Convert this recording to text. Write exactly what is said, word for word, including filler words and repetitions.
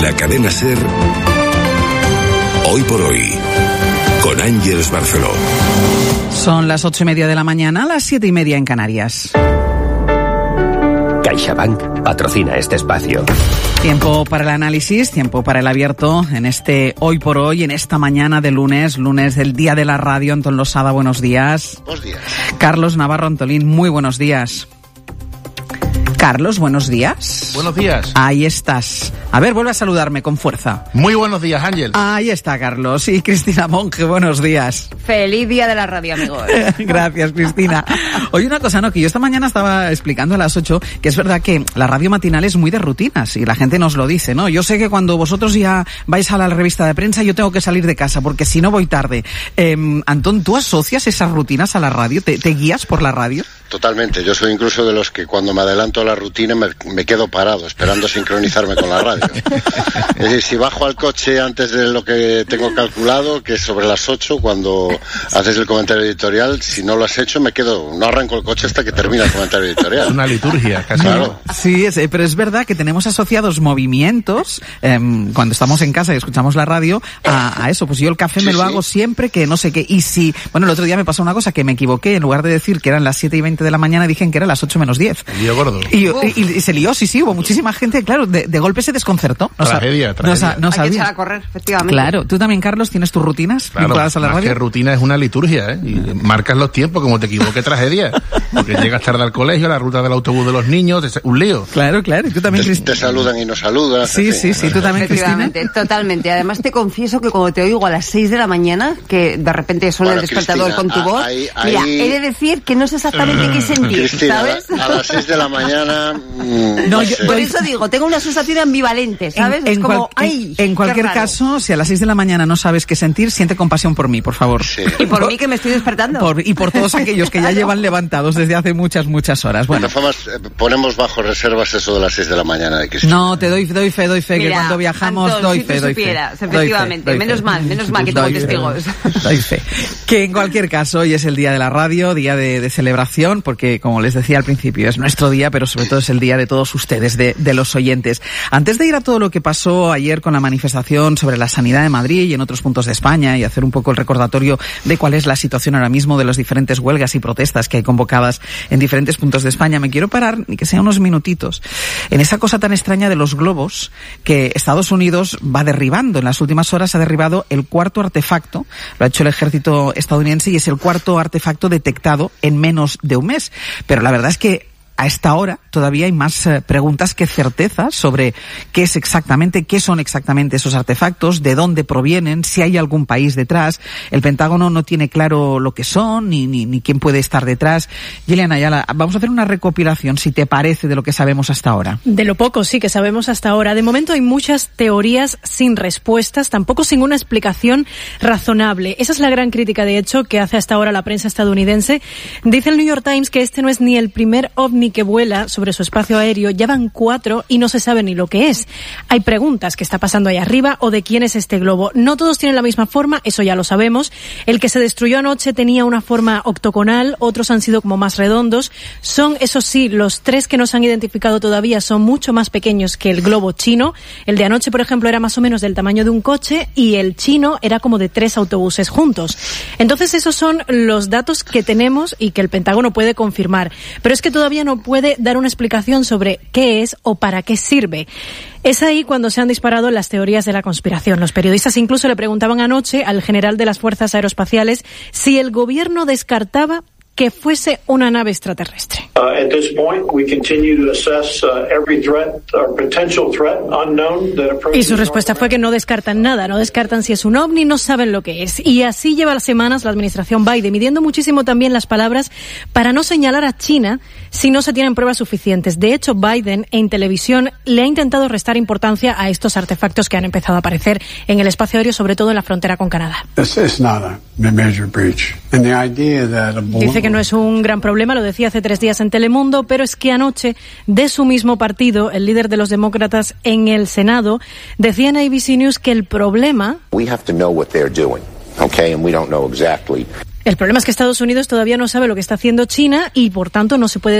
la cadena SER, Hoy por Hoy, con Ángeles Barceló. Son las ocho y media de la mañana, las siete y media en Canarias. CaixaBank patrocina este espacio. Tiempo para el análisis, tiempo para el abierto en este Hoy por Hoy, en esta mañana de lunes, lunes del Día de la Radio. Antón Losada, buenos días. Buenos días. Carlos Navarro Antolín, muy buenos días. Carlos, buenos días. Buenos días. Ahí estás. A ver, vuelve a saludarme con fuerza. Muy buenos días, Ángel. Ahí está, Carlos. Y Cristina Monge, buenos días. Feliz Día de la Radio, amigos. Gracias, Cristina. Oye, una cosa, ¿no? Que yo esta mañana estaba explicando a las ocho que es verdad que la radio matinal es muy de rutinas y la gente nos lo dice, ¿no? Yo sé que cuando vosotros ya vais a la revista de prensa yo tengo que salir de casa porque si no voy tarde. Eh, Antón, ¿tú asocias esas rutinas a la radio? ¿Te, te guías por la radio? Totalmente. Yo soy incluso de los que cuando me adelanto a la rutina me, me quedo parado esperando sincronizarme con la radio. Es decir, si bajo al coche antes de lo que tengo calculado, que es sobre las ocho, cuando haces el comentario editorial, si no lo has hecho me quedo, no arranco el coche hasta que termina el comentario editorial. Es una liturgia, casi. Claro. Sí, es, pero es verdad que tenemos asociados movimientos eh, cuando estamos en casa y escuchamos la radio a, a eso. Pues yo el café Sí, me lo sí. hago siempre que no sé qué. Y si, bueno, el otro día me pasó una cosa que me equivoqué, en lugar de decir que eran las siete y veinte de la mañana, dije que eran las ocho menos diez. Lío gordo. Y, y, y se lió, sí, sí, hubo muchísima gente, claro, de, de golpe se desconcertó. No Tragedia, sab- tragedia. No, sa- no Hay que sabía. echar a correr, efectivamente. Claro, tú también, Carlos, tienes tus rutinas Claro, vinculadas a la más radio. que rutina es una liturgia, ¿eh? Y marcas los tiempos, como te equivoques, tragedia. Porque llegas tarde al colegio, la ruta del autobús de los niños, es un lío. Claro, claro, y tú también, Te, Cristina. te saludan y no saludas. Sí, en sí, fin. sí, tú también, Cristina. Efectivamente, totalmente. Además te confieso que cuando te oigo a las seis de la mañana, que de repente suena Bueno, el despertador Cristina, con tu voz, ahí- mira, ahí- he de decir que no sé exactamente qué sentir, Cristina, ¿sabes? a, a las seis de la mañana... mmm, No, no yo- sé. Por eso digo, tengo una sensación ambivalente, ¿sabes? En, es en como, cual- ¡ay! en, en cualquier qué raro! caso, si a las seis de la mañana no sabes qué sentir, siente compasión por mí, por favor. Sí. Y por mí que me estoy despertando. Por- y por todos aquellos que ya llevan levantados desde hace muchas, muchas horas. De Bueno, todas formas, eh, ponemos bajo reservas eso de las seis de la mañana de Cristina. no, te doy, doy fe, doy fe, que Mira, cuando viajamos Antón, doy si tú fe, doy fe. supieras, Doy fe, efectivamente. doy fe. Menos mal, menos mal que tengo Doy fe, testigos. doy fe. Que en cualquier caso, hoy es el día de la radio, día de, de celebración, porque como les decía al principio, es nuestro día, pero sobre todo es el día de todos ustedes, de, de los oyentes. Antes de ir a todo lo que pasó ayer con la manifestación sobre la sanidad de Madrid y en otros puntos de España y hacer un poco el recordatorio de cuál es la situación ahora mismo de las diferentes huelgas y protestas que hay convocadas en diferentes puntos de España, me quiero parar, ni que sea unos minutitos, en esa cosa tan extraña de los globos que Estados Unidos va derribando. En las últimas horas ha derribado el cuarto artefacto, lo ha hecho el ejército estadounidense y es el cuarto artefacto detectado en menos de un mes. Pero la verdad es que a esta hora todavía hay más eh, preguntas que certezas sobre qué es exactamente, qué son exactamente esos artefactos, de dónde provienen, si hay algún país detrás. El Pentágono no tiene claro lo que son, ni, ni, ni quién puede estar detrás. Gillian Ayala, vamos a hacer una recopilación, si te parece, de lo que sabemos hasta ahora. De lo poco, sí, que sabemos hasta ahora. De momento hay muchas teorías sin respuestas, tampoco sin una explicación razonable. Esa es la gran crítica, de hecho, que hace hasta ahora la prensa estadounidense. Dice el New York Times que este no es ni el primer ovni que vuela sobre su espacio aéreo, ya van cuatro y no se sabe ni lo que es. Hay preguntas, ¿qué está pasando ahí arriba o de quién es este globo? No todos tienen la misma forma, eso ya lo sabemos. El que se destruyó anoche tenía una forma octogonal, otros han sido como más redondos. Son, eso sí, los tres que no se han identificado todavía son mucho más pequeños que el globo chino. El de anoche, por ejemplo, era más o menos del tamaño de un coche y el chino era como de tres autobuses juntos. Entonces esos son los datos que tenemos y que el Pentágono puede confirmar. Pero es que todavía no puede dar una explicación sobre qué es o para qué sirve. Es ahí cuando se han disparado las teorías de la conspiración. Los periodistas incluso le preguntaban anoche al general de las Fuerzas Aeroespaciales si el gobierno descartaba que fuese una nave extraterrestre. Uh, at this point, we continue to assess uh, every threat or potential threat unknown that approaches. Y su respuesta fue que no descartan nada, no descartan si es un ovni, no saben lo que es. Y así lleva las semanas la administración Biden, midiendo muchísimo también las palabras para no señalar a China si no se tienen pruebas suficientes. De hecho, Biden en televisión le ha intentado restar importancia a estos artefactos que han empezado a aparecer en el espacio aéreo, sobre todo en la frontera con Canadá. Dice que no es un gran problema, lo decía hace tres días en Telemundo, pero es que anoche, de su mismo partido, el líder de los demócratas en el Senado, decía en A B C News que el problema... We have to know what they're doing, okay, and we don't know exactly. El problema es que Estados Unidos todavía no sabe lo que está haciendo China y, por tanto, no se puede